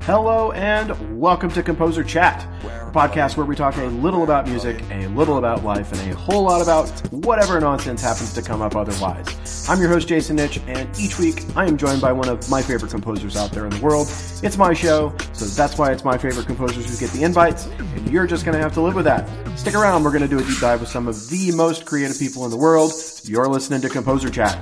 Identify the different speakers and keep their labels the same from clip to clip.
Speaker 1: Hello and welcome to Composer Chat, a podcast where we talk a little about music, a little about life, and a whole lot about whatever nonsense happens to come up otherwise. I'm your host, Jason Nitch, and each week I am joined by one of my favorite composers out there in the world. It's my show, so that's why it's my favorite composers who get the invites, and you're just going to have to live with that. Stick around, we're going to do a deep dive with some of the most creative people in the world. You're listening to Composer Chat.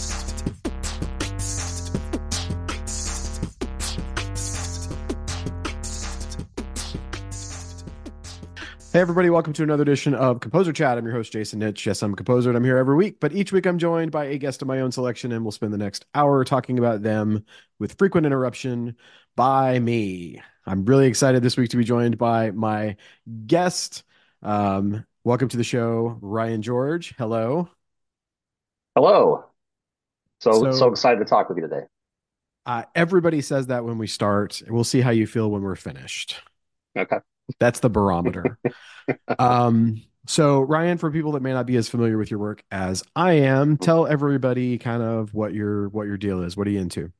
Speaker 1: Hey everybody, welcome to another edition of Composer Chat. I'm your host, Jason Nitch. Yes, I'm a composer and I'm here every week, but each week I'm joined by a guest of my own selection and we'll spend the next hour talking about them with frequent interruption by me. I'm really excited this week to be joined by my guest. Welcome to the show, Ryan George. Hello.
Speaker 2: Hello. So
Speaker 1: So
Speaker 2: excited to talk with you today.
Speaker 1: everybody says that when we start. We'll see how you feel when we're finished.
Speaker 2: Okay.
Speaker 1: That's the barometer. So Ryan, for people that may not be as familiar with your work as I am, tell everybody kind of what your deal is. What are you into?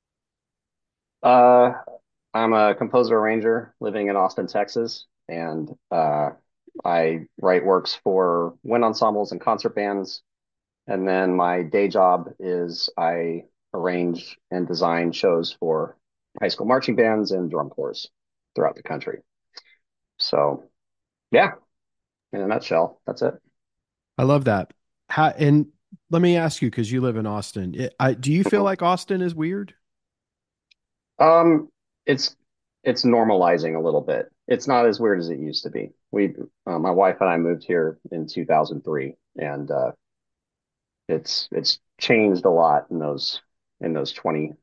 Speaker 2: Uh, I'm a composer arranger living in Austin, Texas, and I write works for wind ensembles and concert bands. And then my day job is I arrange and design shows for high school marching bands and drum corps throughout the country. So yeah, in a nutshell, that's it.
Speaker 1: I love that. And let me ask you, because you live in Austin, do you feel like Austin is weird?
Speaker 2: Um, it's it's normalizing a little bit. It's not as weird as it used to be. My wife and I moved here in 2003, and it's changed a lot in those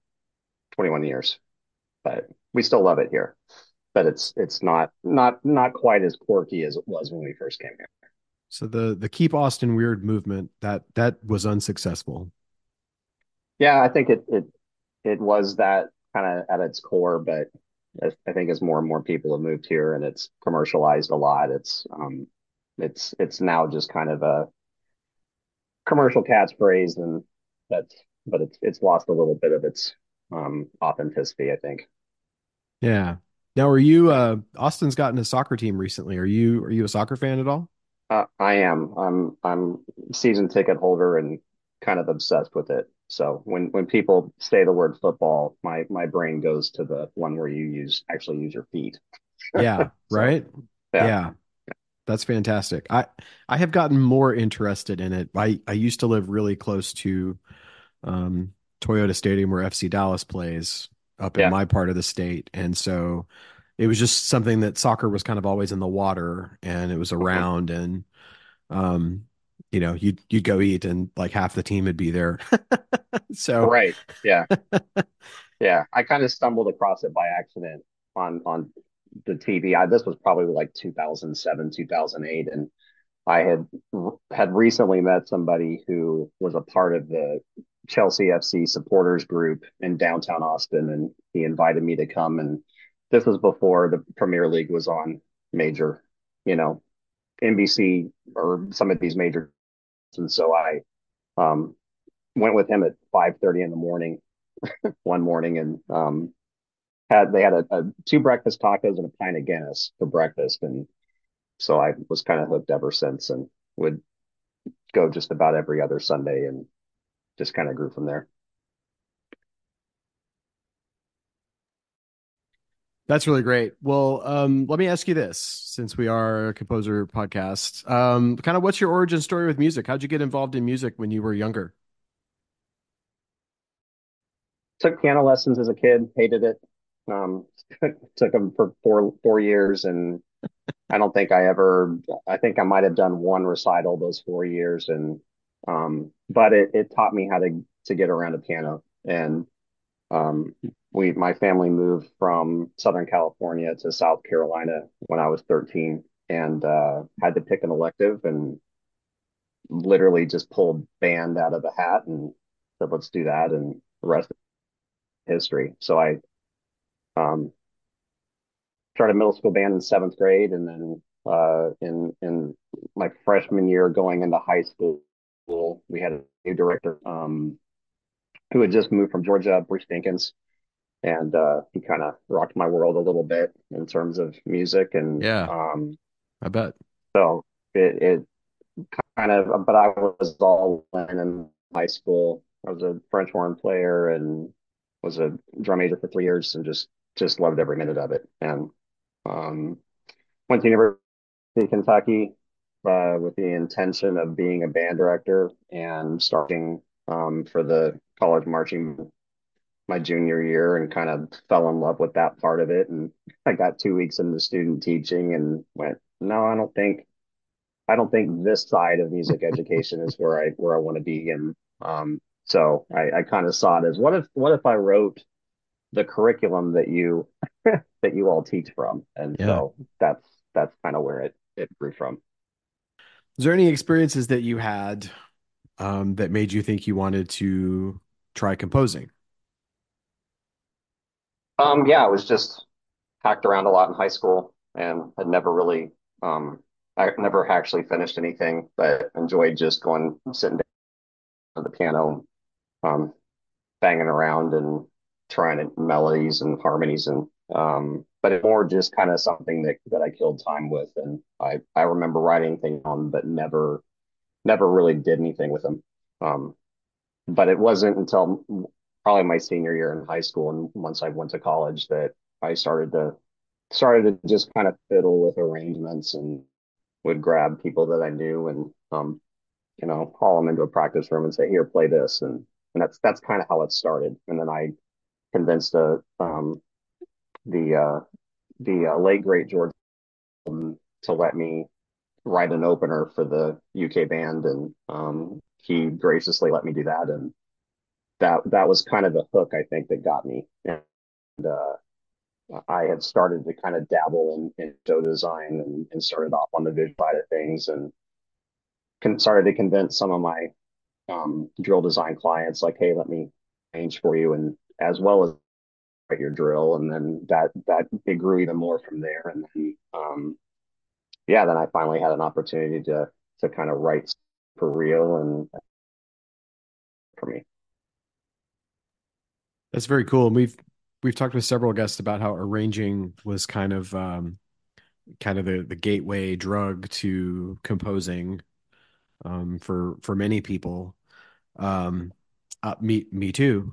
Speaker 2: 21 years. But we still love it here. But it's not quite as quirky as it was when we first came here.
Speaker 1: So the Keep Austin Weird movement that was unsuccessful.
Speaker 2: Yeah, I think it was that kind of at its core, but I think as more and more people have moved here and it's commercialized a lot, it's now just kind of a commercial catchphrase, and that's but it's lost a little bit of its authenticity, I think.
Speaker 1: Yeah. Now, are you Austin's gotten a soccer team recently. Are you a soccer fan at all?
Speaker 2: I am. I'm season ticket holder and kind of obsessed with it. So when people say the word football, my brain goes to the one where you actually use your feet.
Speaker 1: Yeah,
Speaker 2: So
Speaker 1: right?
Speaker 2: yeah.
Speaker 1: Yeah. That's fantastic. I have gotten more interested in it. I used to live really close to um, Toyota Stadium where FC Dallas plays up in
Speaker 2: Yeah.
Speaker 1: my part of the state, and so it was just something that soccer was kind of always in the water, and it was
Speaker 2: Mhm.
Speaker 1: around, and um, you'd go eat, and like half the team would be there. So
Speaker 2: Right. Yeah. Yeah. I kind of stumbled across it by accident on the TV. This was probably like 2007, 2008, and I had recently met somebody who was a part of the Chelsea FC supporters group in downtown Austin, and he invited me to come. And this was before the Premier League was on major, you know, NBC or some of these major. And so I um, went with him at 5:30 in the morning one morning, and they had two breakfast tacos and a pint of Guinness for breakfast, and so I was kind of hooked ever since, and would go just about every other Sunday and just kind of grew from there.
Speaker 1: that's really great. Well, let me ask you this, since we are a composer podcast, kind of what's your origin story with music? How'd you get involved in music when you were younger?
Speaker 2: Took piano lessons as a kid, hated it. Um, took them for four years, and I don't think I ever. I think I might have done one recital those 4 years, and but it taught me how to get around a piano. And um, my family moved from Southern California to South Carolina when I was 13, and had to pick an elective, and literally just pulled band out of the hat and said, "Let's do that," and the rest history. So I um, started middle school band in seventh grade, and then in my freshman year going into high school, we had a new director who had just moved from Georgia, Bruce Dinkins, and he kind of rocked my world a little bit in terms of music. And
Speaker 1: Yeah, I bet.
Speaker 2: so it kind of, but I was all in high school. I was a French horn player and was a drum major for 3 years, and just loved every minute of it. And um, went to University of Kentucky with the intention of being a band director and starting for the college marching my junior year, and kind of fell in love with that part of it. And I got 2 weeks into student teaching and went, no, I don't think this side of music education is where I want to be. And so I kind of saw it as, what if I wrote the curriculum that you that you all teach from? And
Speaker 1: Yeah.
Speaker 2: so that's kind of where it grew from.
Speaker 1: Is there any experiences that you had that made you think you wanted to try composing?
Speaker 2: Yeah, I was just hacked around a lot in high school and had never really um I never actually finished anything, but enjoyed just going sitting down at the piano, um, banging around and trying to melodies and harmonies. And but it's more just kind of something that I killed time with. And I remember writing things on, but never really did anything with them. Um, but it wasn't until probably my senior year in high school, and once I went to college, that I started to just kind of fiddle with arrangements, and would grab people that I knew and haul them into a practice room and say, here, play this. And that's kind of how it started. And then I convinced the late great George to let me write an opener for the UK band, and he graciously let me do that. And that was kind of the hook, I think, that got me. And I had started to kind of dabble in show design, and started off on the visual side of things, and started to convince some of my drill design clients, like, hey, let me arrange for you, and as well as write your drill. And then that it grew even more from there. And then yeah, then I finally had an opportunity to kind of write for real and for me.
Speaker 1: That's very cool. And we've talked with several guests about how arranging was kind of the gateway drug to composing for many people. Um, me too.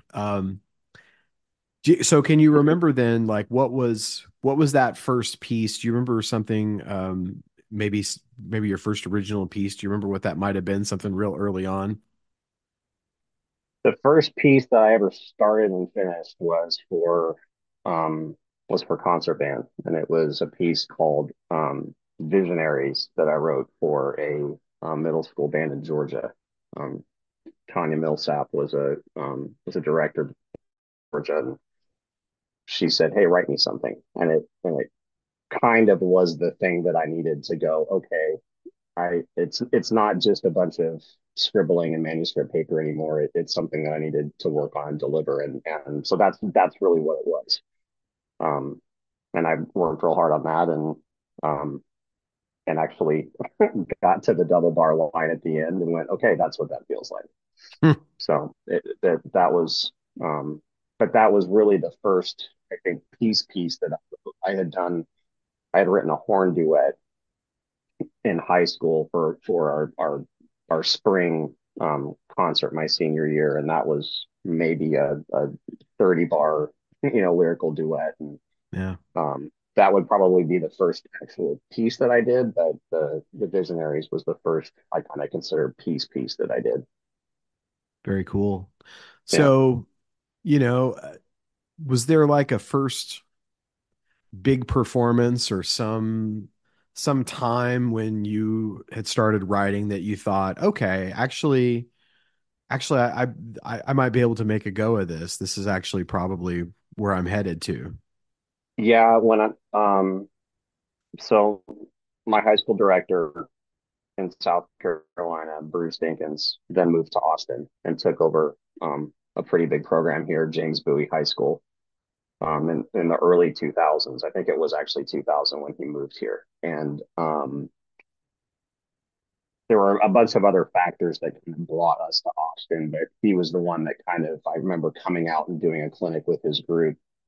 Speaker 1: So can you remember then, like what was that first piece? Do you remember something maybe your first original piece? Do you remember what that might have been? Something real early on?
Speaker 2: The first piece that I ever started and finished um, was for concert band, and it was a piece called Visionaries that I wrote for a middle school band in Georgia. Um, Tanya Millsap was a director in Georgia, and she said, "Hey, write me something," and it kind of was the thing that I needed to go, okay, it's not just a bunch of scribbling and manuscript paper anymore. It's something that I needed to work on and deliver. And so that's really what it was. Um, and I worked real hard on that, um, and actually got to the double bar line at the end and went, okay, that's what that feels like. So that was, but that was really the first, I think, piece that I had done. I had written a horn duet in high school for our spring concert my senior year, and that was maybe a 30 bar lyrical duet. And
Speaker 1: Yeah,
Speaker 2: that would probably be the first actual piece that I did, but the Visionaries was the first I kind of consider piece that I did.
Speaker 1: very cool.
Speaker 2: Yeah.
Speaker 1: So, you know, was there like a first big performance or some time when you had started writing that you thought, okay, actually I might be able to make a go of this. This is actually probably where I'm headed to.
Speaker 2: Yeah, when I so my high school director in South Carolina, Bruce Dinkins, then moved to Austin and took over a pretty big program here, James Bowie High School, in the early 2000s. I think it was actually 2000 when he moved here. And there were a bunch of other factors that kind of brought us to Austin, but he was the one that kind of, I remember coming out and doing a clinic with his group.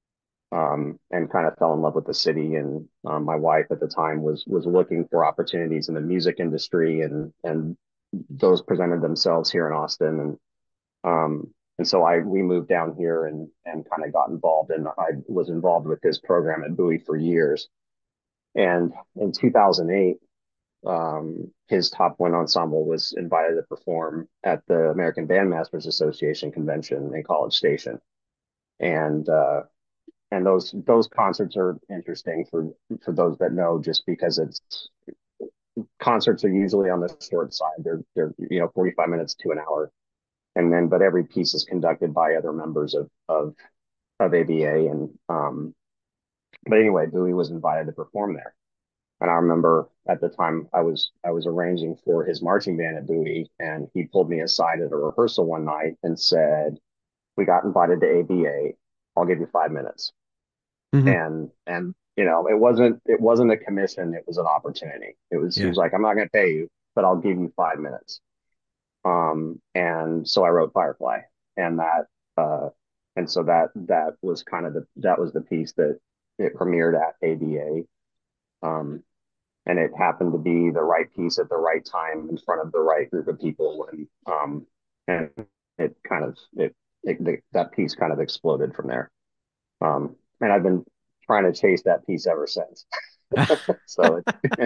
Speaker 2: and kind of fell in love with the city. And my wife at the time was looking for opportunities in the music industry, and those presented themselves here in Austin. And so we moved down here and kind of got involved, and I was involved with this program at Bowie for years. And in 2008, his top one ensemble was invited to perform at the American Bandmasters Association convention in College Station. And those concerts are interesting for those that know, just because it's concerts are usually on the short side. They're 45 minutes to an hour, and then but every piece is conducted by other members of ABA. And but anyway, Bowie was invited to perform there. And I remember at the time I was arranging for his marching band at Bowie, and he pulled me aside at a rehearsal one night and said, "We got invited to ABA. I'll give you 5 minutes."
Speaker 1: Hmm.
Speaker 2: And it wasn't a commission. It was an opportunity. He
Speaker 1: Yeah.
Speaker 2: was like, "I'm not going to pay you, but I'll give you 5 minutes." And so I wrote Firefly, and uh, so that was kind of that was the piece that it premiered at ABA. Um, and it happened to be the right piece at the right time in front of the right group of people. And it kind of, that piece kind of exploded from there. And I've been trying to chase that piece ever since. So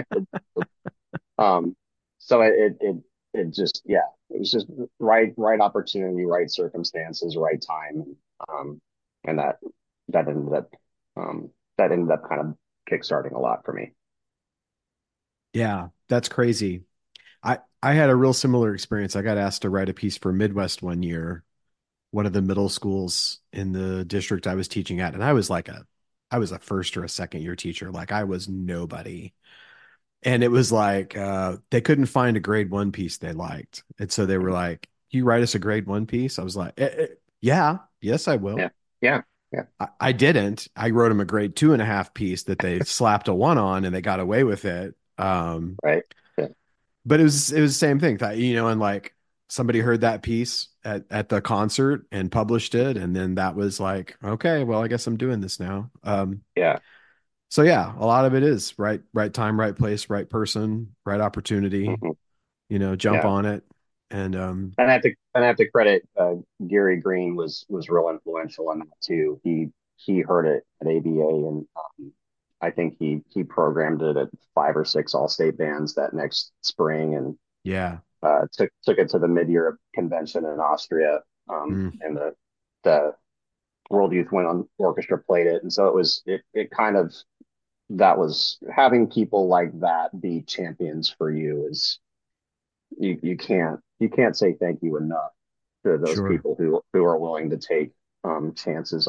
Speaker 2: um, it just, yeah, it was just right opportunity, right circumstances, right time. Um, and that ended up, um, that ended up kind of kickstarting a lot for me.
Speaker 1: Yeah, that's crazy. I had a real similar experience. I got asked to write a piece for Midwest one year, one of the middle schools in the district I was teaching at, and I was a first or a second year teacher. Like I was nobody. And it was like they couldn't find a grade one piece they liked. And so they were like, "You write us a grade one piece?" I was like, yeah, yes, I will."
Speaker 2: Yeah. Yeah. Yeah.
Speaker 1: I didn't. I wrote them a grade two and a half piece that they slapped a one on and they got away with it.
Speaker 2: Right. Yeah.
Speaker 1: But it was the same thing that, and like somebody heard that piece at the concert and published it. And then that was like, okay, well, I guess I'm doing this now.
Speaker 2: Yeah.
Speaker 1: So yeah, a lot of it is right time, right place, right person, right opportunity,
Speaker 2: Hmm.
Speaker 1: jump
Speaker 2: Yeah.
Speaker 1: on it. And
Speaker 2: And I have to credit Gary Green was real influential in that too. He heard it at ABA, and I think he programmed it at five or six all-state bands that next spring, and
Speaker 1: yeah.
Speaker 2: took it to the Mid-Europe convention in Austria.
Speaker 1: Mm,
Speaker 2: And the World Youth Wind on Orchestra played it, and so it kind of, that was, having people like that be champions for you is, you can't say thank you enough to those
Speaker 1: sure.
Speaker 2: people who are willing to take chances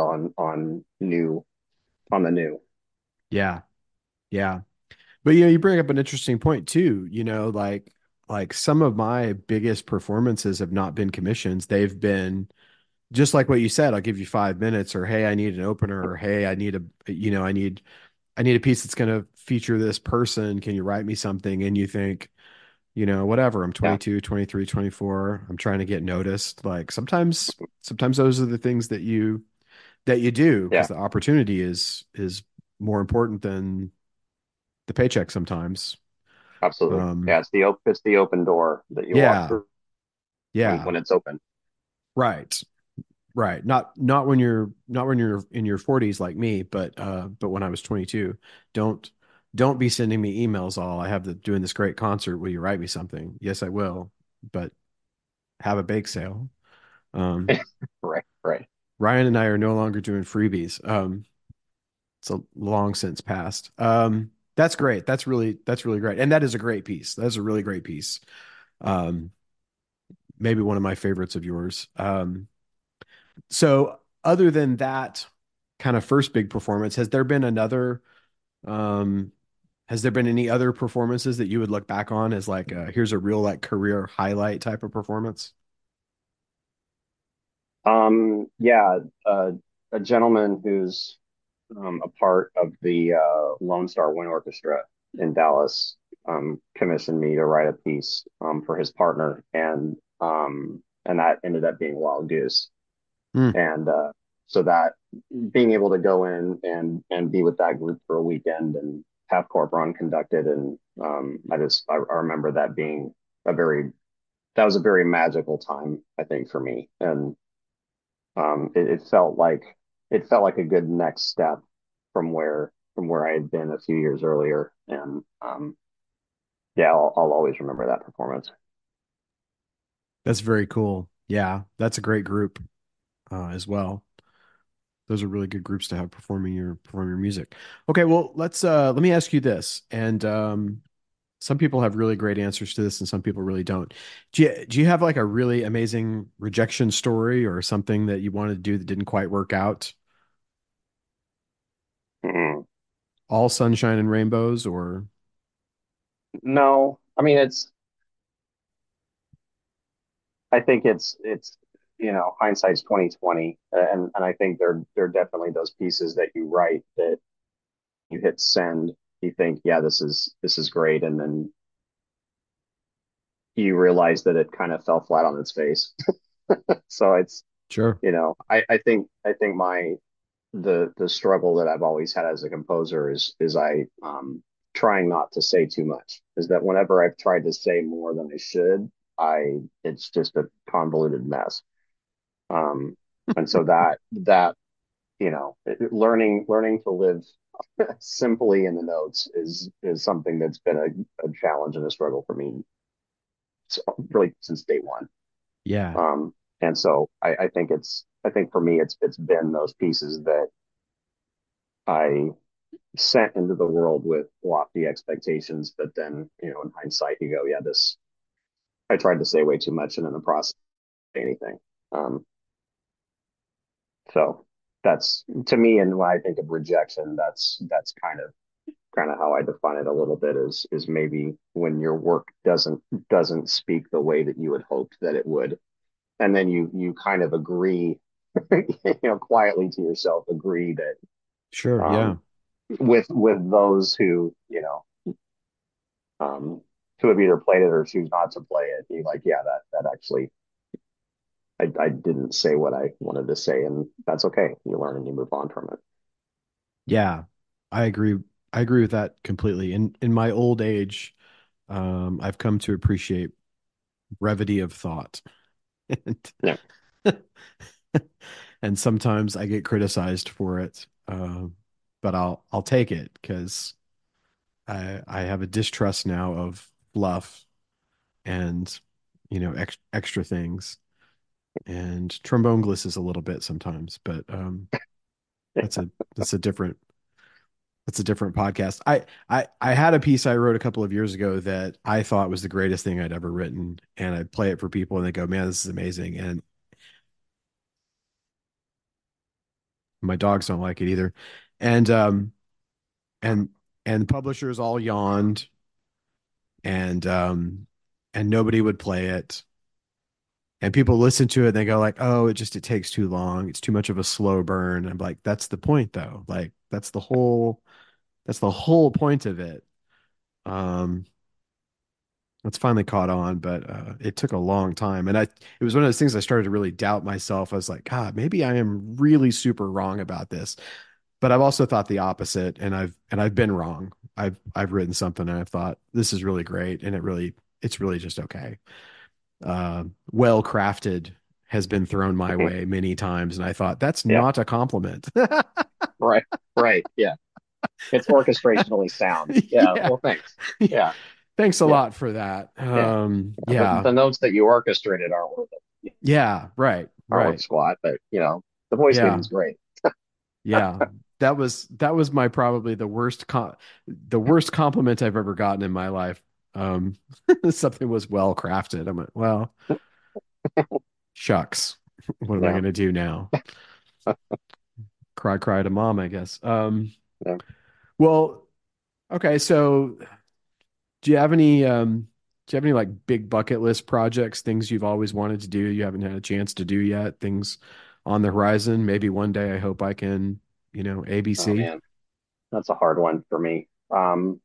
Speaker 2: on the new.
Speaker 1: Yeah. Yeah. But you bring up an interesting point too, like some of my biggest performances have not been commissions. They've been just like what you said, I'll give you 5 minutes, or hey, I need an opener, or hey, I need a piece that's going to feature this person. Can you write me something? And you think, whatever, I'm
Speaker 2: Yeah,
Speaker 1: 22, 23, 24. I'm trying to get noticed. Like sometimes those are the things that you do because
Speaker 2: yeah,
Speaker 1: the opportunity is more important than the paycheck sometimes.
Speaker 2: absolutely.
Speaker 1: Um,
Speaker 2: Yeah, it's the open door that you walk
Speaker 1: yeah,
Speaker 2: through
Speaker 1: yeah,
Speaker 2: when it's open.
Speaker 1: right. Right. Not when you're in your 40s like me, but when I was 22. Don't don't be sending me emails all I have the doing this great concert. Will you write me something? Yes, I will. But have a bake sale. Um,
Speaker 2: Right, right.
Speaker 1: Ryan and I are no longer doing freebies. It's a long since passed. That's great. That's really great. And that is a great piece. That's a really great piece. Um, maybe one of my favorites of yours. So other than that kind of first big performance, um has there been any other performances that you would look back on as like here's a real like career highlight type of performance?
Speaker 2: Yeah, a gentleman who's a part of the Lone Star Wind Orchestra in Dallas commissioned me to write a piece for his partner, and that ended up being Wild Goose.
Speaker 1: Hmm.
Speaker 2: And so that being able to go in and be with that group for a weekend and have Corp Run conducted, and I remember that being a very that was a very magical time, I think, for me. And it felt like a good next step from where I had been a few years earlier. And yeah, I'll always remember that performance.
Speaker 1: That's very cool. Yeah, that's a great group as well. Those are really good groups to have perform your music. Okay, well, let me ask you this. And some people have really great answers to this and some people really don't. Do you have like a really amazing rejection story or something that you wanted to do that didn't quite work out?
Speaker 2: Mm.
Speaker 1: All sunshine and rainbows or
Speaker 2: No, I mean I think it's hindsight's 2020, and I think there are definitely those pieces that you write that you hit send, you think, yeah, this is great, and then you realize that it kind of fell flat on its face. So it's
Speaker 1: sure.
Speaker 2: I think my the struggle that I've always had as a composer is I trying not to say too much. Is that whenever I've tried to say more than I should, I it's just a convoluted mess. Um, and so that learning to live simply in the notes is something that's been a challenge and a struggle for me really since day one.
Speaker 1: Yeah,
Speaker 2: And so I think for me it's been those pieces that I sent into the world with lofty expectations, but then in hindsight you go, yeah, this I tried to say way too much, and in the process anything. Um, so that's to me, and when I think of rejection, that's kind of how I define it a little bit is maybe when your work doesn't speak the way that you had hoped that it would, and then you kind of agree, quietly to yourself agree that
Speaker 1: sure. Yeah.
Speaker 2: um, with those who who have either played it or choose not to play it, you like, yeah, that actually I didn't say what I wanted to say, and that's okay. You learn and you move on from it.
Speaker 1: Yeah. I agree. I agree with that completely. In my old age, I've come to appreciate brevity of thought. And
Speaker 2: Yeah,
Speaker 1: and sometimes I get criticized for it. But I'll take it because I have a distrust now of fluff and extra things. And trombone glisses a little bit sometimes, but that's a that's a different that's a different podcast. I had a piece I wrote a couple of years ago that I thought was the greatest thing I'd ever written, and I play it for people, and they go, "Man, this is amazing!" And my dogs don't like it either, and and and publishers all yawned, and nobody would play it, and people listen to it, and they go like, "Oh, it takes too long. It's too much of a slow burn." And I'm like, "That's the point, though. Like, that's the whole point of it." Um, It's finally caught on, but it took a long time. And it was one of those things I started to really doubt myself. I was like, God, maybe I am really super wrong about this. But I've also thought the opposite, and I've been wrong. I've written something and I've thought this is really great, and it's really just okay. Well crafted has been thrown my
Speaker 2: mhm.
Speaker 1: way many times, and I thought that's
Speaker 2: Yeah,
Speaker 1: not a compliment.
Speaker 2: right, right, yeah. It's orchestrationally sound. Yeah,
Speaker 1: Yeah.
Speaker 2: well, thanks. Yeah,
Speaker 1: Thanks a
Speaker 2: yeah,
Speaker 1: lot for that.
Speaker 2: yeah.
Speaker 1: Yeah.
Speaker 2: The notes that you orchestrated
Speaker 1: Yeah, right,
Speaker 2: aren't worth
Speaker 1: right.
Speaker 2: squat, but the voice
Speaker 1: Yeah.
Speaker 2: leading's great.
Speaker 1: Yeah. That was my probably the worst compliment I've ever gotten in my life. Um something was well crafted. I'm like, well, shucks. What am I
Speaker 2: Yeah,
Speaker 1: gonna do now? Cry to mom, I guess.
Speaker 2: yeah.
Speaker 1: Well, okay, so do you have any do you have any like big bucket list projects, things you've always wanted to do, you haven't had a chance to do yet, things on the horizon? Maybe one day I hope I can,
Speaker 2: Oh
Speaker 1: ABC.
Speaker 2: man, that's a hard one for me.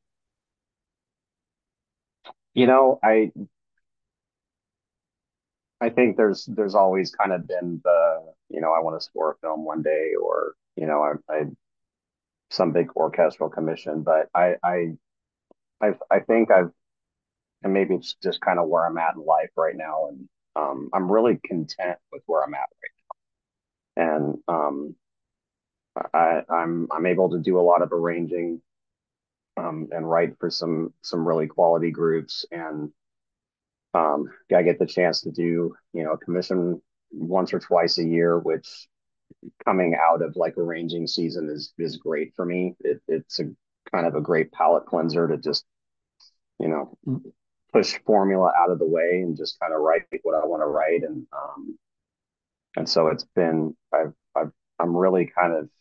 Speaker 2: I I think there's always kind of been I want to score a film one day, or I some big orchestral commission. But I think and maybe it's just kind of where I'm at in life right now, and I'm really content with where I'm at right now. And I'm able to do a lot of arranging, and write for some really quality groups, and I get the chance to do a commission once or twice a year, which coming out of like arranging season is great for me. It's a kind of a great palate cleanser to just you know push formula out of the way and just kind of write what I want to write, and so it's been I'm really kind of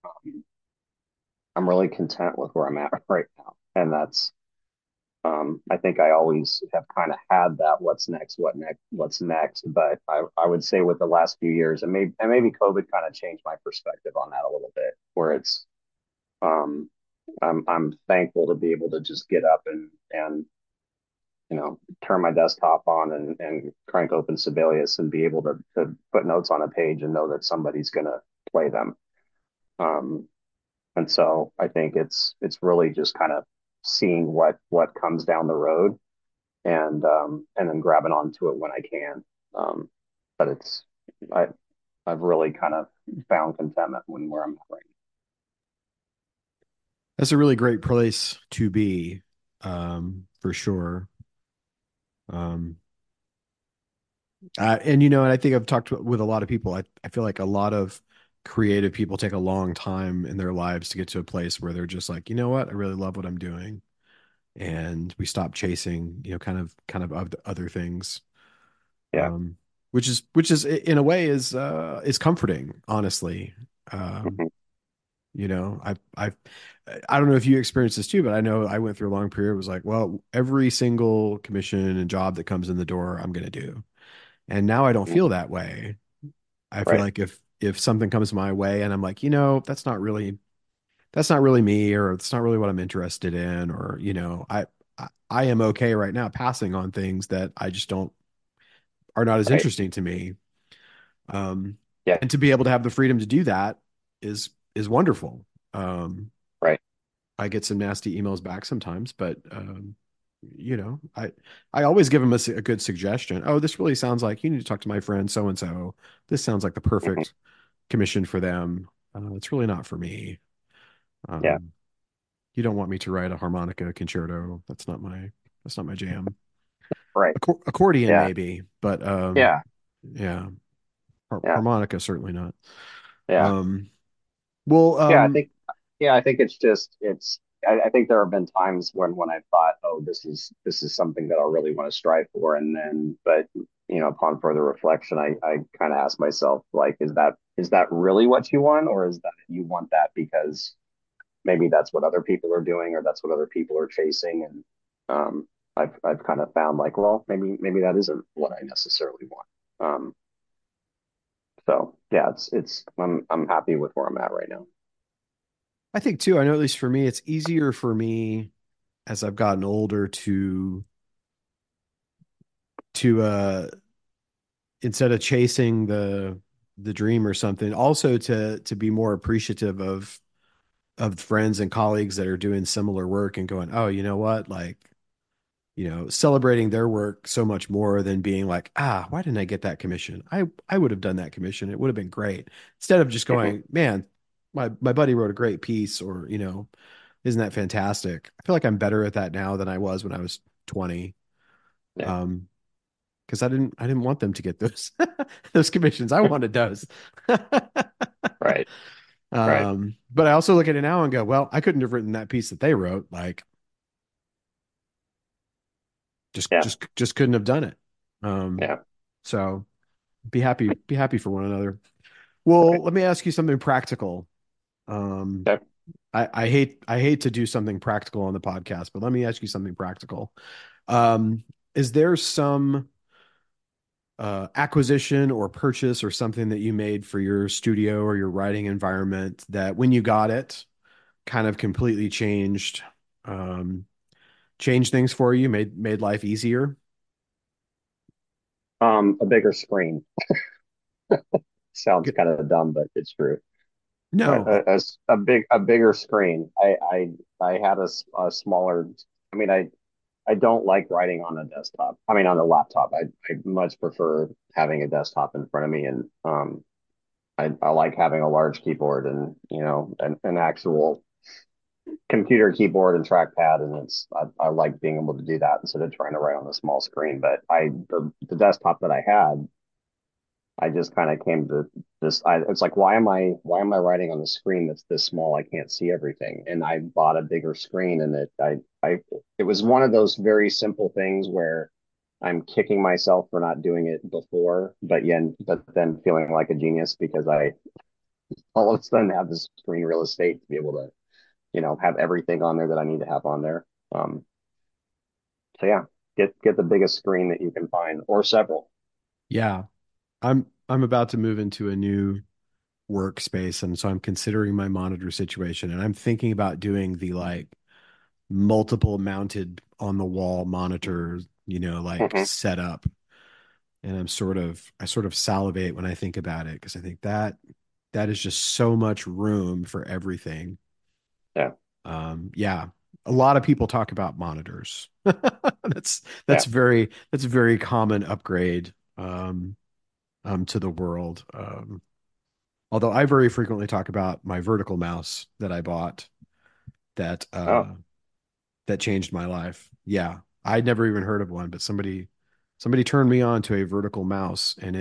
Speaker 2: I'm really content with where I'm at right now, and that's I think I always have kind of had that what's next. But I would say with the last few years, and maybe COVID kind of changed my perspective on that a little bit, where it's um, I'm thankful to be able to just get up and turn my desktop on and crank open Sibelius and be able to put notes on a page and know that somebody's going to play them. Um, and so I think it's really just kind of seeing what comes down the road, and then grabbing onto it when I can. Um, but I I've really kind of found contentment when where I'm at right
Speaker 1: That's a really great place to be, for sure. Um, and and I think I've talked with a lot of people. I feel like a lot of creative people take a long time in their lives to get to a place where they're just like, you know what, I really love what I'm doing, and we stop chasing, kind of other things.
Speaker 2: now.
Speaker 1: Um, which is in a way is comforting, honestly.
Speaker 2: Yeah.
Speaker 1: Um, I don't know if you experienced this too, but I know I went through a long period. It was like, well, every single commission and job that comes in the door, I'm going to do. And now I don't
Speaker 2: Mhm.
Speaker 1: feel that way. I feel
Speaker 2: Right.
Speaker 1: like if something comes my way and I'm like, that's not really me, or it's not really what I'm interested in, or I am okay right now passing on things that I just don't are not as
Speaker 2: Right.
Speaker 1: interesting to me. Um,
Speaker 2: Yeah.
Speaker 1: and to be able to have the freedom to do that is wonderful. Um,
Speaker 2: Right.
Speaker 1: I get some nasty emails back sometimes, but I always give them a good suggestion. Oh, this really sounds like you need to talk to my friend so and so. This sounds like the
Speaker 2: Mhm.
Speaker 1: perfect commission for them. It's really not for me.
Speaker 2: Yeah.
Speaker 1: Um, you don't want me to write a harmonica concerto. That's not my jam.
Speaker 2: Right.
Speaker 1: Accordion
Speaker 2: Yeah.
Speaker 1: maybe, but
Speaker 2: Yeah.
Speaker 1: yeah,
Speaker 2: Yeah.
Speaker 1: harmonica certainly not.
Speaker 2: Yeah.
Speaker 1: Um, well,
Speaker 2: Yeah. I think it's just I think there have been times when I thought, oh, this is something that I really want to strive for, and then but upon further reflection, I kind of ask myself, like, is that really what you want, or is that you want that because maybe that's what other people are doing, or that's what other people are chasing, and I've kind of found like, well, maybe that isn't what I necessarily want. So yeah, I'm happy with where I'm at right now.
Speaker 1: I think too, I know at least for me, it's easier for me as I've gotten older to instead of chasing the dream or something, also to be more appreciative of friends and colleagues that are doing similar work and going, oh, you know what? Like, celebrating their work so much more than being like, why didn't I get that commission? I would have done that commission. It would have been great. Instead of just
Speaker 2: Mhm.
Speaker 1: going, man, my buddy wrote a great piece, or, isn't that fantastic? I feel like I'm better at that now than I was when I was 20.
Speaker 2: Yeah.
Speaker 1: Um, because I didn't want them to get those those commissions. I wanted those.
Speaker 2: Right. Right.
Speaker 1: But I also look at it now and go, well, I couldn't have written that piece that they wrote. Like, just
Speaker 2: Yeah.
Speaker 1: just just couldn't have done it. Um,
Speaker 2: Yeah.
Speaker 1: so be happy for one another. Well,
Speaker 2: Right.
Speaker 1: let me ask you something practical. Um,
Speaker 2: Okay.
Speaker 1: I hate to do something practical on the podcast, but let me ask you something practical. Is there some acquisition or purchase or something that you made for your studio or your writing environment that when you got it kind of completely um, changed things for you, made life easier?
Speaker 2: A bigger screen. Sounds
Speaker 1: Good.
Speaker 2: kind of dumb, but it's true. But
Speaker 1: No.
Speaker 2: a bigger screen. I had a smaller. I mean, I don't like writing on a desktop. I mean, on a laptop. I much prefer having a desktop in front of me, and I like having a large keyboard and an actual computer keyboard and trackpad, and I like being able to do that instead of trying to write on a small screen. But the desktop that I had, I just kind of came to this. It's like, why am I writing on the screen that's this small? I can't see everything. And I bought a bigger screen, and it was one of those very simple things where I'm kicking myself for not doing it before, but then feeling like a genius because I all of a sudden have this screen real estate to be able to have everything on there that I need to have on there. Um, so yeah, get the biggest screen that you can find or several.
Speaker 1: Yeah. I'm about to move into a new workspace, and so I'm considering my monitor situation, and I'm thinking about doing the like multiple mounted on the wall monitor, like
Speaker 2: Hmm.
Speaker 1: setup. And I sort of salivate when I think about it because I think that is just so much room for everything.
Speaker 2: Yeah,
Speaker 1: Yeah, a lot of people talk about monitors. That's
Speaker 2: yeah.
Speaker 1: that's a very common upgrade to the world. Although I very frequently talk about my vertical mouse that I bought that
Speaker 2: Oh,
Speaker 1: that changed my life. Yeah, I'd never even heard of one, but somebody turned me on to a vertical mouse, and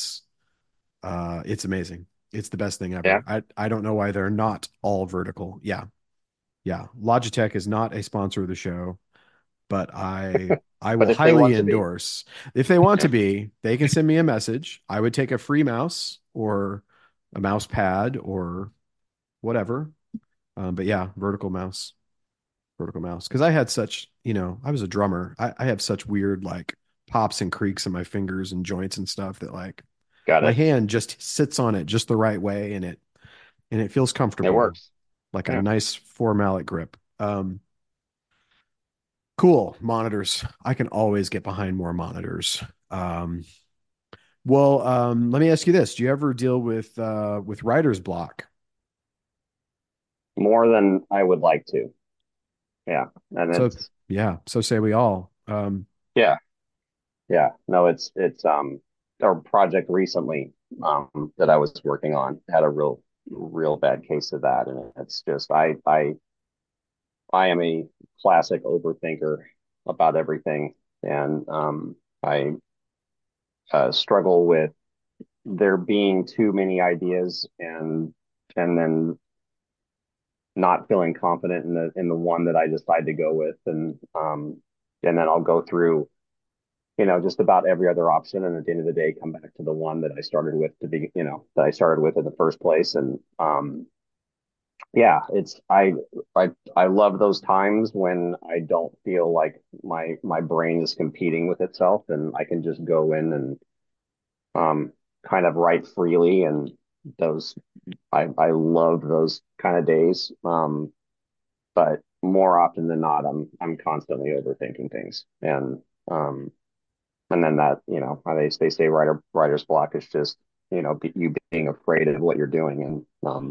Speaker 1: it's amazing. It's the best thing
Speaker 2: yeah.
Speaker 1: ever. I don't know why they're not all vertical. Yeah. Yeah. Logitech is not a sponsor of the show, but I
Speaker 2: But
Speaker 1: will
Speaker 2: if they
Speaker 1: highly
Speaker 2: want to be,
Speaker 1: endorse. If they want to be, they can send me a message. I would take a free mouse or a mouse pad or whatever. But yeah, vertical mouse. Because I had such, I was a drummer. I have such weird like pops and creaks in my fingers and joints and stuff that like
Speaker 2: got
Speaker 1: my
Speaker 2: it.
Speaker 1: hand just sits on it just the right way, and it feels
Speaker 2: It
Speaker 1: comfortable,
Speaker 2: works.
Speaker 1: like a
Speaker 2: Yeah.
Speaker 1: nice four mallet grip. Cool monitors. I can always get behind more monitors. Let me ask you this: do you ever deal with writer's block?
Speaker 2: More than I would like to. Yeah. And
Speaker 1: So
Speaker 2: it's,
Speaker 1: yeah, so say we all.
Speaker 2: yeah, yeah. No, it's a project recently that I was working on had a real bad case of that. And it's just, I am a classic overthinker about everything. And I struggle with there being too many ideas and then not feeling confident in the one that I decide to go with, and then I'll go through just about every other option, and at the end of the day come back to the one that I started with to be that I started with in the first place. And yeah, it's I love those times when I don't feel like my brain is competing with itself, and I can just go in and kind of write freely. And those I love those kind of days. But more often than not, I'm constantly overthinking things, um, and then that how they say writer's block is just you being afraid of what you're doing, and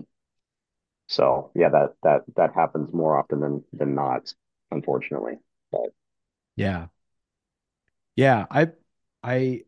Speaker 2: so yeah, that happens more often than not, unfortunately. But
Speaker 1: Yeah, yeah. I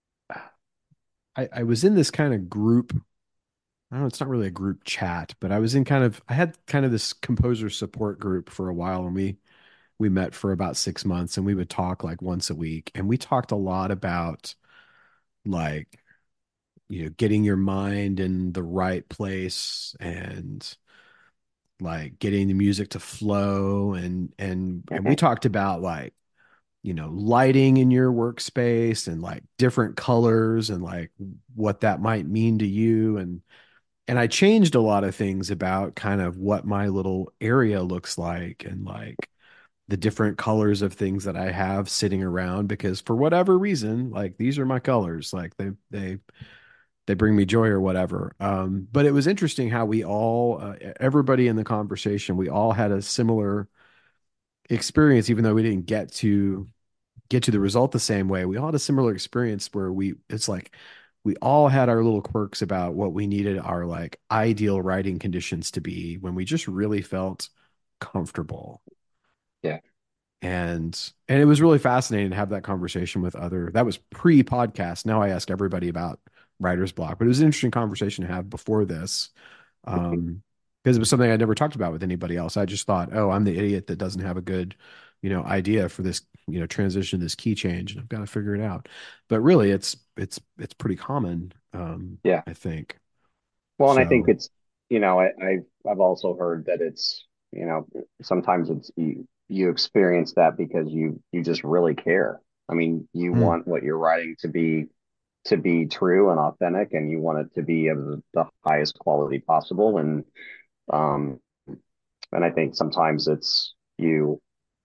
Speaker 1: I was in this kind of group. I don't know, it's not really a group chat, but I had kind of this composer support group for a while, and we met for about 6 months, and we would talk like once a week, and we talked a lot about like getting your mind in the right place and like getting the music to flow, and we
Speaker 2: mhm.
Speaker 1: talked about like lighting in your workspace and like different colors and like what that might mean to you, and I changed a lot of things about kind of what my little area looks like and like the different colors of things that I have sitting around, because for whatever reason, like these are my colors, like they bring me joy or whatever. But it was interesting how we all, everybody in the conversation, we all had a similar experience, even though we didn't get to get to the result the same way. We all had a similar experience where it's like we all had our little quirks about what we needed our like ideal writing conditions to be when we just really felt comfortable.
Speaker 2: Yeah.
Speaker 1: And it was really fascinating to have that conversation with other, that was pre-podcast. Now I ask everybody about writer's block, but it was an interesting conversation to have before this. Because it was something I never talked about with anybody else. I just thought, oh, I'm the idiot that doesn't have a good, idea for this, transition, this key change, and I've got to figure it out. But really, it's pretty common,
Speaker 2: Yeah.
Speaker 1: I think.
Speaker 2: Well, and I think
Speaker 1: So,
Speaker 2: it's, I've also heard that it's, sometimes it's you experience that because you just really care. I mean, you
Speaker 1: mm,
Speaker 2: want what you're writing to be true and authentic, and you want it to be of the highest quality possible. Um, and I think sometimes it's you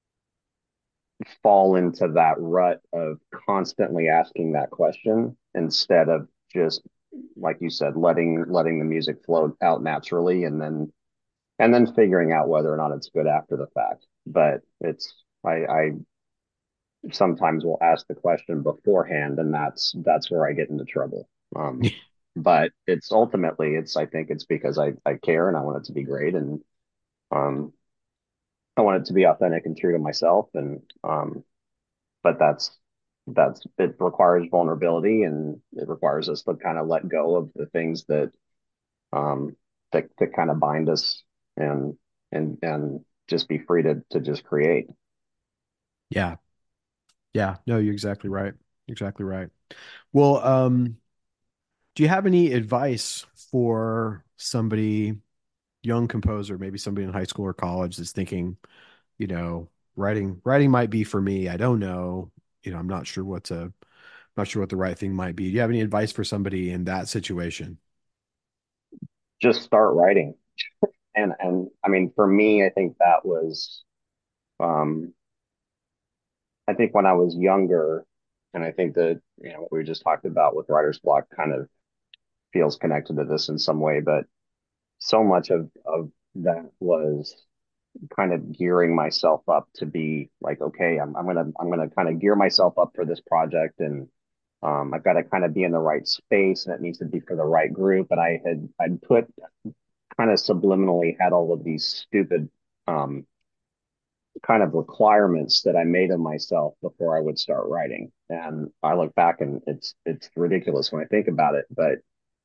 Speaker 2: fall into that rut of constantly asking that question instead of just like you said, letting the music flow out naturally and then figuring out whether or not it's good after the fact. But it's I sometimes will ask the question beforehand, and that's where I get into trouble. But it's ultimately it's I think it's because I care and I want it to be great and um I want it to be authentic and true to myself and but that's it requires vulnerability and it requires us to kind of let go of the things um that kind of bind us and and just be free to just create.
Speaker 1: yeah, yeah, no, you're exactly right. Exactly right. Well, do you have any advice for somebody, young composer, maybe somebody in high school or college that's thinking, you know, writing might be for me. I don't know. I'm not sure what the right thing might be. Do you have any advice for somebody in that situation?
Speaker 2: Just start writing. And I mean for me I think that was um I think when I was younger and I think that what we just talked about with writer's block kind of feels connected to this in some way but so much of that was kind of gearing myself up to be like, okay, I'm gonna kind of gear myself up for this project, and I've got to kind of be in the right space, and it needs to be for the right group. And I'd put kind of subliminally had all of these stupid um, kind of requirements that I made of myself before I would start writing. And I look back and it's ridiculous when I think about it, but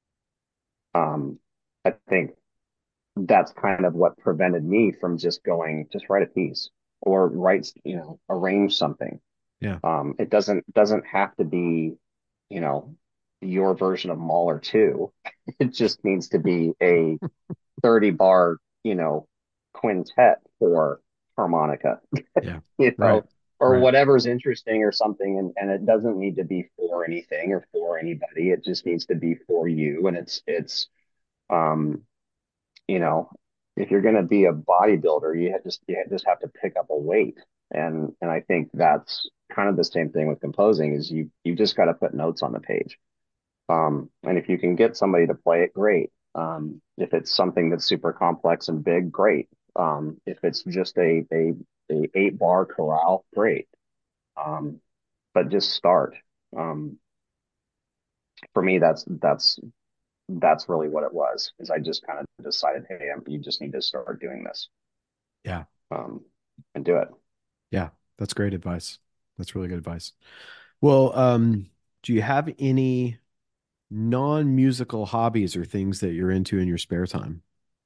Speaker 2: I think that's kind of what prevented me from just going, just write a piece or write, arrange something.
Speaker 1: Yeah.
Speaker 2: It doesn't have to be, you know, your version of Mahler 2. It just needs to be a 30 bar, quintet for harmonica,
Speaker 1: Yeah.
Speaker 2: you
Speaker 1: Right.
Speaker 2: know, or
Speaker 1: Right.
Speaker 2: whatever's interesting or something. And it doesn't need to be for anything or for anybody. It just needs to be for you. And um, you know, if you're going to be a bodybuilder, you just have to pick up a weight. And I think that's kind of the same thing with composing is you just got to put notes on the page. And if you can get somebody to play it, great. If it's something that's super complex and big, great. If it's just a 8 bar chorale, great. Um, but just start. Um, for me, that's really what it was. Is I just kind of decided, hey, you just need to start doing this
Speaker 1: Yeah.
Speaker 2: um, and do it.
Speaker 1: Yeah. That's great advice. That's really good advice. Well, do you have any non-musical hobbies or things that you're into in your spare time?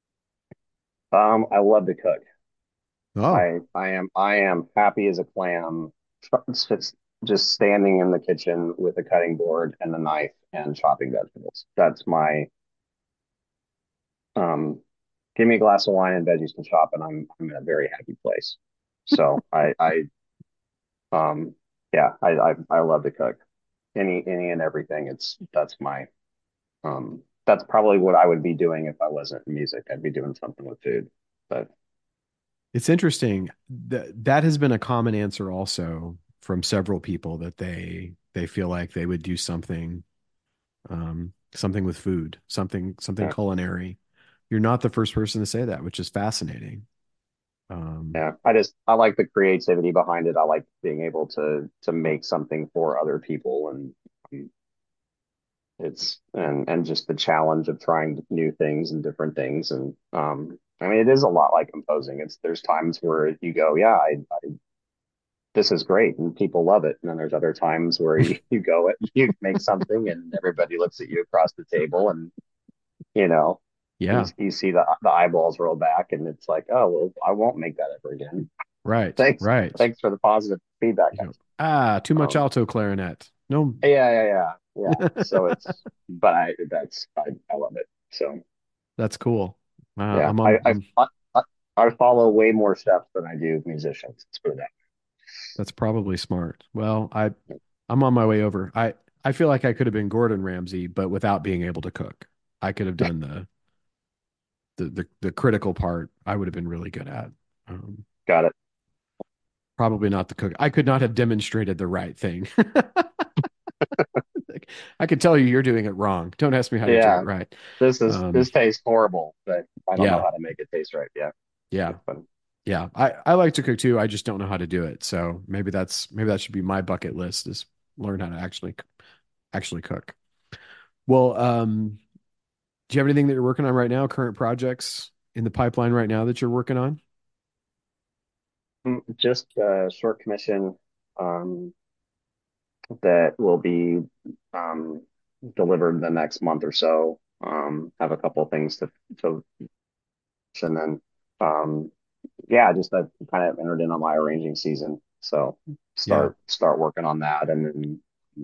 Speaker 2: I love to cook.
Speaker 1: Oh,
Speaker 2: I am happy as a clam. It's just standing in the kitchen with a cutting board and a knife and chopping vegetables. That's my um. Give me a glass of wine and veggies to chop, and I'm in a very happy place. So um yeah I love to cook any and everything. That's probably what I would be doing if I wasn't in music. I'd be doing something with food. But
Speaker 1: it's interesting. That has been a common answer also from several people that they feel like they would do something with food, something
Speaker 2: yeah,
Speaker 1: culinary. You're not the first person to say that, which is fascinating.
Speaker 2: Yeah, I like the creativity behind it. I like being able to make something for other people, and and just the challenge of trying new things and different things. And I mean, it is a lot like composing. There's times where you go, yeah, I this is great, and people love it. And then there's other times where you go, you make something, and everybody looks at you across the table, and you know,
Speaker 1: Yeah.
Speaker 2: you see the eyeballs roll back, and it's like, oh well, I won't make that ever again.
Speaker 1: Right.
Speaker 2: Thanks,
Speaker 1: Right.
Speaker 2: thanks for the positive feedback,
Speaker 1: You go,
Speaker 2: guys.
Speaker 1: too much
Speaker 2: Um,
Speaker 1: alto clarinet. No.
Speaker 2: yeah. So but I love it. So
Speaker 1: That's cool.
Speaker 2: yeah, I follow way more steps than I do musicians. Let's put it that
Speaker 1: That's probably smart. Well, I'm on my way over. I feel like I could have been Gordon Ramsay, but without being able to cook. I could have
Speaker 2: way.
Speaker 1: done the critical part. I would have been really good at. Um,
Speaker 2: Got it.
Speaker 1: Probably not the cook. I could not have demonstrated the right thing. Like, I could tell you you're doing it wrong. Don't ask me how to do it
Speaker 2: Yeah,
Speaker 1: right.
Speaker 2: this tastes horrible, but I don't know
Speaker 1: Yeah,
Speaker 2: how to make it taste right. Yeah,
Speaker 1: yeah,
Speaker 2: that's fun.
Speaker 1: yeah. I like to cook too. I just don't know how to do it. So maybe that should be my bucket list is learn how to actually cook. Well, do you have anything that you're working on right now? Current projects in the pipeline right now that you're working on?
Speaker 2: Just a short commission um, that will be um, delivered the next month or so. Have a couple of things to and then um, yeah, just I kind of entered in on my arranging season, so
Speaker 1: Yeah.
Speaker 2: start working on that, and then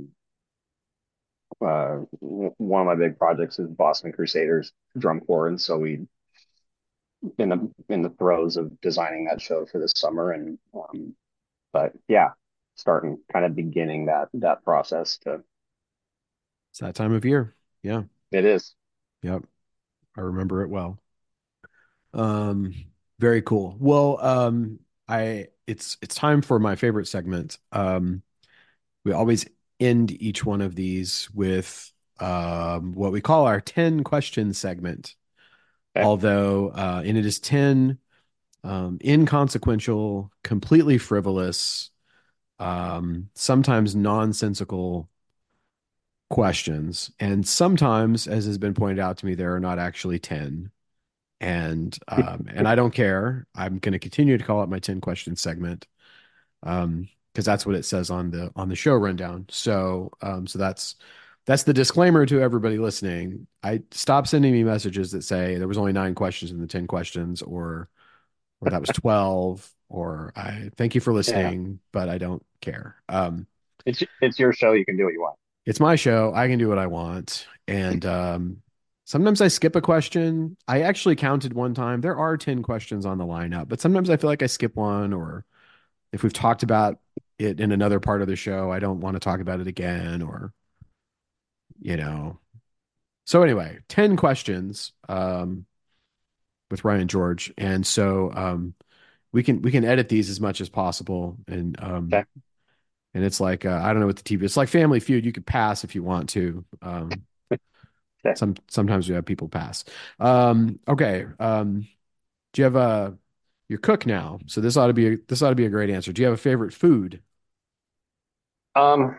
Speaker 2: one of my big projects is Boston Crusaders drum corps, and so we in the throes of designing that show for this summer, and but yeah, starting kind of beginning that process to
Speaker 1: It's that time of year. Yeah.
Speaker 2: it is.
Speaker 1: Yep. I remember it well. Um, Very cool. Well, it's time for my favorite segment. We always end each one of these with what we call our 10 question segment.
Speaker 2: Okay.
Speaker 1: Although and it is 10 inconsequential, completely frivolous, sometimes nonsensical questions. And sometimes, as has been pointed out to me, there are not actually 10. And I don't care. I'm going to continue to call it my 10 question segment. Because that's what it says on the show rundown. So that's the disclaimer to everybody listening. I stop sending me messages that say there was only 9 questions in the 10 questions, or that was 12, or I thank you for
Speaker 2: Yeah,
Speaker 1: listening, but I don't care.
Speaker 2: it's your show. You can do what you want.
Speaker 1: It's my show. I can do what I want. And sometimes I skip a question. I actually counted one time. There are 10 questions on the lineup, but sometimes I feel like I skip one, or if we've talked about it in another part of the show, I don't want to talk about it again, or, you know. So anyway, 10 questions with Ryan George. And so we can edit these as much as possible.
Speaker 2: Okay.
Speaker 1: And it's like I don't know what the TV. It's like Family Feud. You could pass if you want to.
Speaker 2: Okay.
Speaker 1: Sometimes we have people pass. Okay. Do you have a You're cook now, so this ought to be a great answer. Do you have a favorite food?
Speaker 2: Um,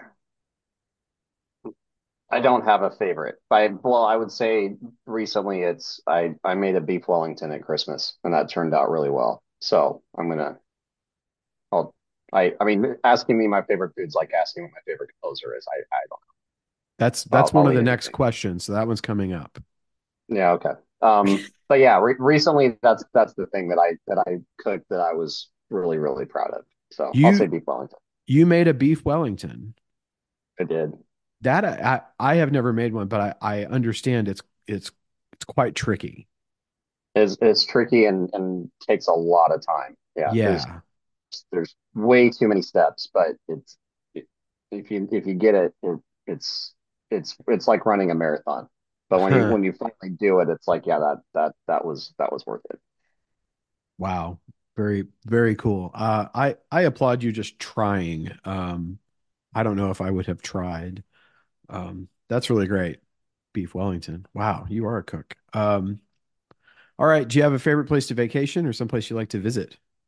Speaker 2: I don't have a favorite. I would say recently I made a beef Wellington at Christmas, and that turned out really well. So I'll I mean, asking me my favorite foods like asking what my favorite composer is. I don't
Speaker 1: That's one
Speaker 2: I'll
Speaker 1: of
Speaker 2: eat
Speaker 1: the next
Speaker 2: anything.
Speaker 1: questions. So that one's coming up.
Speaker 2: Yeah, okay. But yeah, recently that's the thing that I cooked that I was really proud of. So I'll say
Speaker 1: You
Speaker 2: beef Wellington.
Speaker 1: you made a beef Wellington.
Speaker 2: I did.
Speaker 1: That I have never made one, but I understand it's quite tricky.
Speaker 2: It's tricky and takes a lot of time. Yeah,
Speaker 1: Yeah.
Speaker 2: there's way too many steps, but if you get it's it's like running a marathon. But when you finally do it, it's like yeah, that was worth it.
Speaker 1: Wow. Very, very cool. I applaud you just trying. I don't know if I would have tried. That's really great. Beef Wellington. Wow, you are a cook. All right. Do you have a favorite place to vacation or someplace you like to visit?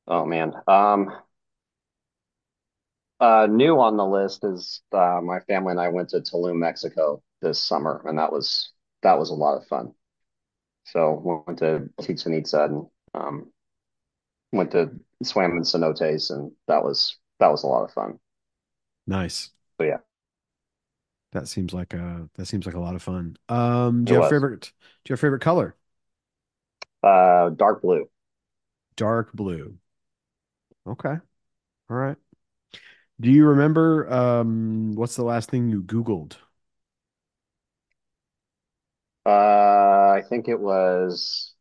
Speaker 2: Oh man. New on the list is my family and I went to Tulum, Mexico this summer, and that was a lot of fun. So we went to Chichen Itza and went to swam in cenotes, and that was a lot of fun.
Speaker 1: Nice.
Speaker 2: But yeah,
Speaker 1: That seems like a lot of fun.
Speaker 2: it was
Speaker 1: Do you have a favorite color?
Speaker 2: dark blue.
Speaker 1: Dark blue. Okay. All right. Do you remember what's the last thing you Googled?
Speaker 2: I think it was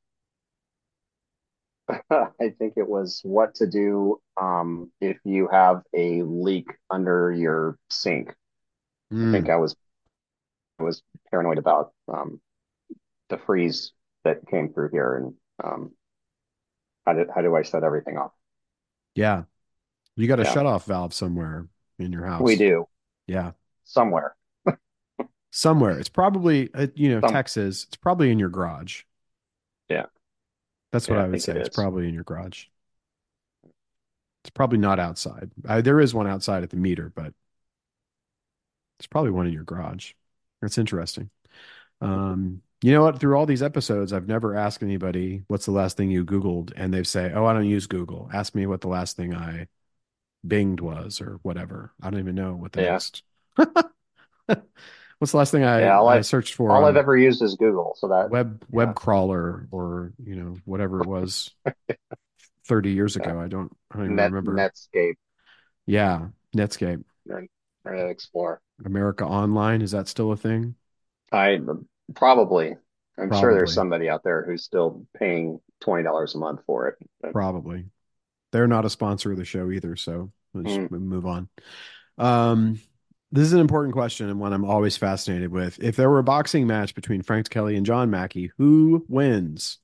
Speaker 2: I think it was what to do if you have a leak under your sink. I think
Speaker 1: Mm,
Speaker 2: I was paranoid about the freeze that came through here, and how do I shut everything off?
Speaker 1: yeah. You got a
Speaker 2: Yeah,
Speaker 1: shut off valve somewhere in your
Speaker 2: we
Speaker 1: house.
Speaker 2: do
Speaker 1: Yeah.
Speaker 2: somewhere.
Speaker 1: Somewhere. It's probably,
Speaker 2: Some
Speaker 1: Texas. It's probably in your garage.
Speaker 2: Yeah,
Speaker 1: That's what
Speaker 2: yeah, I
Speaker 1: I would
Speaker 2: think
Speaker 1: say.
Speaker 2: it
Speaker 1: It's
Speaker 2: is.
Speaker 1: probably in your garage. It's probably not outside. There is one outside at the meter, but it's probably one in your garage. That's interesting. You know what? Through all these episodes, I've never asked anybody what's the last thing you Googled, and they say, "Oh, I don't use Google. Ask me what the last thing I Binged was or whatever." I don't even know what the
Speaker 2: Yeah,
Speaker 1: next. What's the last thing
Speaker 2: yeah. All
Speaker 1: I
Speaker 2: I've
Speaker 1: searched for
Speaker 2: all I've
Speaker 1: on
Speaker 2: ever used is Google. So that
Speaker 1: web
Speaker 2: yeah,
Speaker 1: crawler or whatever it was 30 years
Speaker 2: yeah.
Speaker 1: ago. I don't even remember.
Speaker 2: Netscape,
Speaker 1: Yeah, Netscape,
Speaker 2: or Internet Explorer.
Speaker 1: America Online. Is that still a thing?
Speaker 2: I probably. I'm sure there's
Speaker 1: Probably,
Speaker 2: somebody out there who's still paying $20 a month for it. But,
Speaker 1: probably. They're not a sponsor of the show either, so let's
Speaker 2: mm,
Speaker 1: move on. Um, this is an important question and one I'm always fascinated with. If there were a boxing match between Frank Kelly and John Mackey, who wins?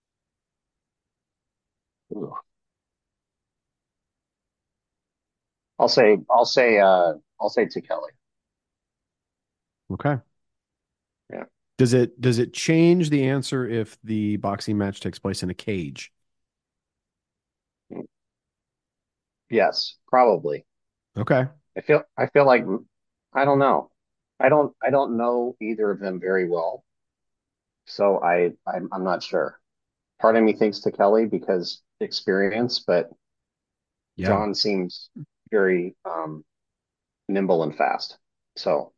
Speaker 2: ooh. I'll say to Kelly.
Speaker 1: Okay.
Speaker 2: Yeah.
Speaker 1: Does it change the answer if the boxing match takes place in a cage?
Speaker 2: Mm, yes, probably.
Speaker 1: Okay.
Speaker 2: I feel like I don't know. I don't know either of them very well, so I'm not sure. Part of me thinks to Kelly because experience, but
Speaker 1: Yeah.
Speaker 2: John seems very nimble and fast. So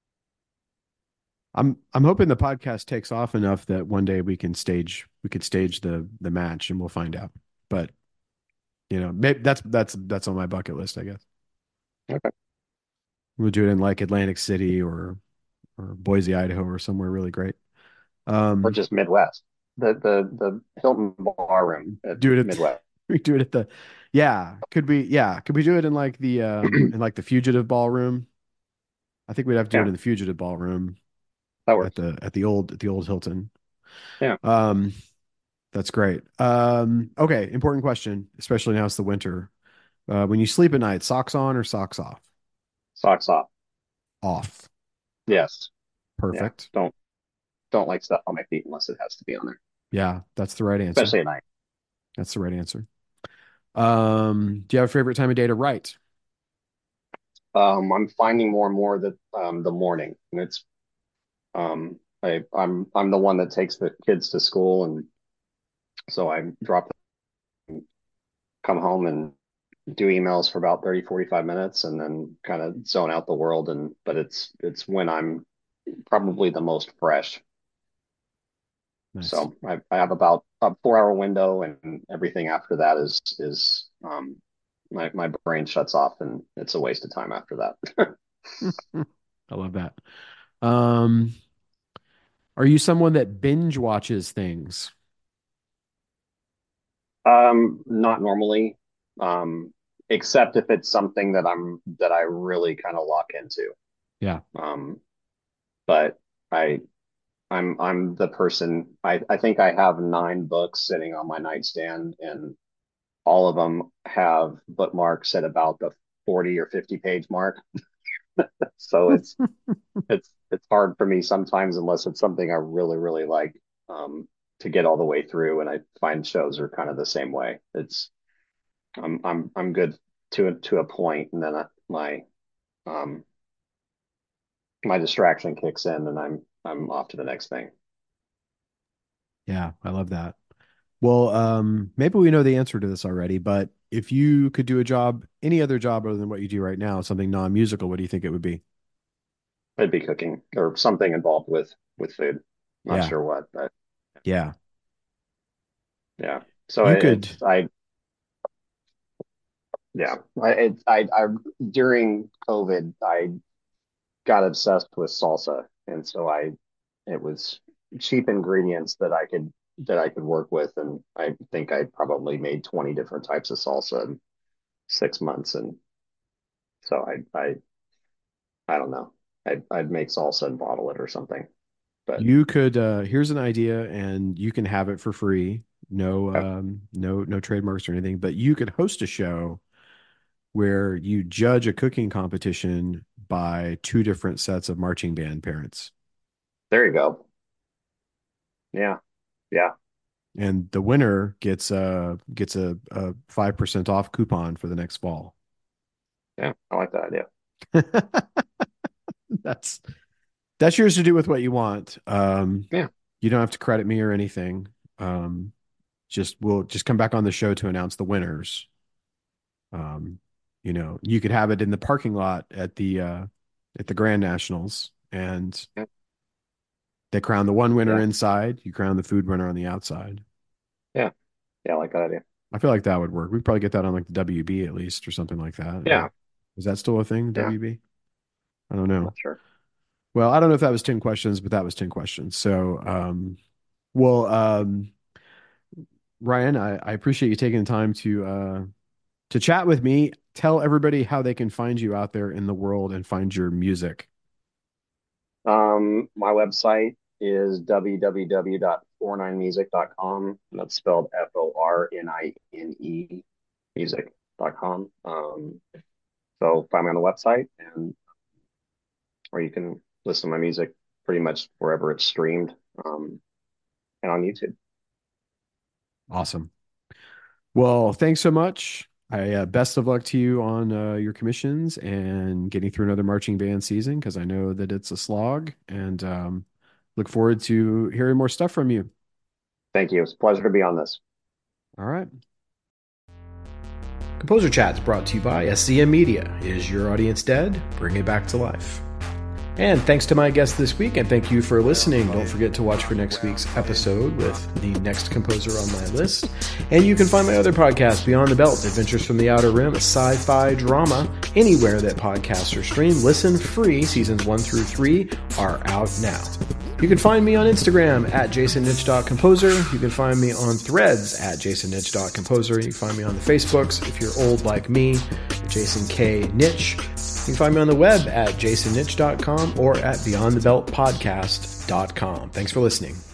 Speaker 1: I'm hoping the podcast takes off enough that one day we could stage the match and we'll find out. But maybe that's on my bucket list, I guess.
Speaker 2: okay.
Speaker 1: We'll do it in like Atlantic City or Boise, Idaho, or somewhere really great.
Speaker 2: Or
Speaker 1: Um,
Speaker 2: just Midwest. The Hilton Ballroom at
Speaker 1: do it at
Speaker 2: Midwest.
Speaker 1: we do it at the could we do it in like the Fugitive Ballroom? I think we'd have to do it
Speaker 2: Yeah,
Speaker 1: in the Fugitive Ballroom
Speaker 2: that
Speaker 1: at
Speaker 2: works.
Speaker 1: the old Hilton.
Speaker 2: Yeah,
Speaker 1: Um, that's great. Okay, important question, especially now it's the winter. When you sleep at night, socks on or socks off?
Speaker 2: socks off.
Speaker 1: Off.
Speaker 2: Yes. Yeah.
Speaker 1: Perfect.
Speaker 2: Don't like stuff on my feet unless it has to be on there,
Speaker 1: Yeah, that's the right answer.
Speaker 2: especially at night.
Speaker 1: That's the right answer. Do you have a favorite time of day to write?
Speaker 2: I'm finding more and more that the morning, and it's I'm the one that takes the kids to school, and so I drop them, come home and do emails for about 30, 45 minutes and then kind of zone out the world. And but it's when I'm probably the most fresh.
Speaker 1: Nice.
Speaker 2: So I have about a 4 hour window, and everything after that is my brain shuts off, and it's a waste of time after that.
Speaker 1: I love that. Um, are you someone that binge watches things?
Speaker 2: Not normally, um, except if it's something that I really kind of lock into.
Speaker 1: Yeah.
Speaker 2: Um, but I I'm the person. I think I have 9 books sitting on my nightstand, and all of them have bookmarks at about the 40 or 50 page mark. So it's hard for me sometimes unless it's something I really really like um, to get all the way through. And I find shows are kind of the same way. It's I'm good to a point, and then um my distraction kicks in, and I'm off to the next thing.
Speaker 1: Yeah, I love that. Well, maybe we know the answer to this already, but if you could do a job, any other job other than what you do right now, something non-musical, what do you think it would be?
Speaker 2: It'd be cooking or something involved with food. Not
Speaker 1: Yeah,
Speaker 2: sure what, but
Speaker 1: yeah.
Speaker 2: yeah. So
Speaker 1: You could,
Speaker 2: it's I yeah I during COVID I got obsessed with salsa, and so I it was cheap ingredients that I could work with, and I think I probably made 20 different types of salsa in 6 months, and so I don't know. I'd make salsa and bottle it or something. But
Speaker 1: you could, here's an idea and you can have it for free. No,
Speaker 2: okay,
Speaker 1: no trademarks or anything, but you could host a show where you judge a cooking competition by two different sets of marching band parents.
Speaker 2: there you go. Yeah, yeah,
Speaker 1: And the winner gets a 5% off coupon for the next fall.
Speaker 2: yeah. I like that idea.
Speaker 1: That's that's yours to do with what you want.
Speaker 2: Yeah,
Speaker 1: You don't have to credit me or anything. Um, we'll just come back on the show to announce the winners. Um, you could have it in the parking lot at the Grand Nationals, and
Speaker 2: yeah,
Speaker 1: they crown the one winner
Speaker 2: yeah,
Speaker 1: inside. You crown the food winner on the outside.
Speaker 2: yeah, yeah. I like that idea.
Speaker 1: I feel like that would work. We'd probably get that on like the WB at least or something like that.
Speaker 2: Yeah,
Speaker 1: Is that still a thing,
Speaker 2: yeah.
Speaker 1: WB? I don't
Speaker 2: I'm
Speaker 1: know.
Speaker 2: not sure.
Speaker 1: Well, I don't know if that was 10 questions, but that was 10 questions. So, well, Ryan, I appreciate you taking the time to chat with me. Tell everybody how they can find you out there in the world and find your music.
Speaker 2: My website is www.49music.com. That's spelled FORNINE music.com. So find me on the website, and or you can listen to my music pretty much wherever it's streamed, and on YouTube.
Speaker 1: Awesome. Well, thanks so much. I best of luck to you on your commissions and getting through another marching band season because I know that it's a slog and look forward to hearing more stuff from you.
Speaker 2: Thank you. It's a pleasure to be on this.
Speaker 1: All right. Composer Chat is brought to you by SCM Media. Is your audience dead? Bring it back to life. And thanks to my guest this week, and thank you for listening. Don't forget to watch for next week's episode with the next composer on my list. And you can find my other podcast, Beyond the Belt, Adventures from the Outer Rim, a sci-fi drama, anywhere that podcasts are streamed. Listen free. Seasons 1 through 3 are out now. You can find me on Instagram at jasonnitch.composer. You can find me on Threads at jasonnitch.composer. You can find me on the Facebooks if you're old like me, Jason K. Nitch. You can find me on the web at jasonnitch.com or at beyondthebeltpodcast.com. Thanks for listening.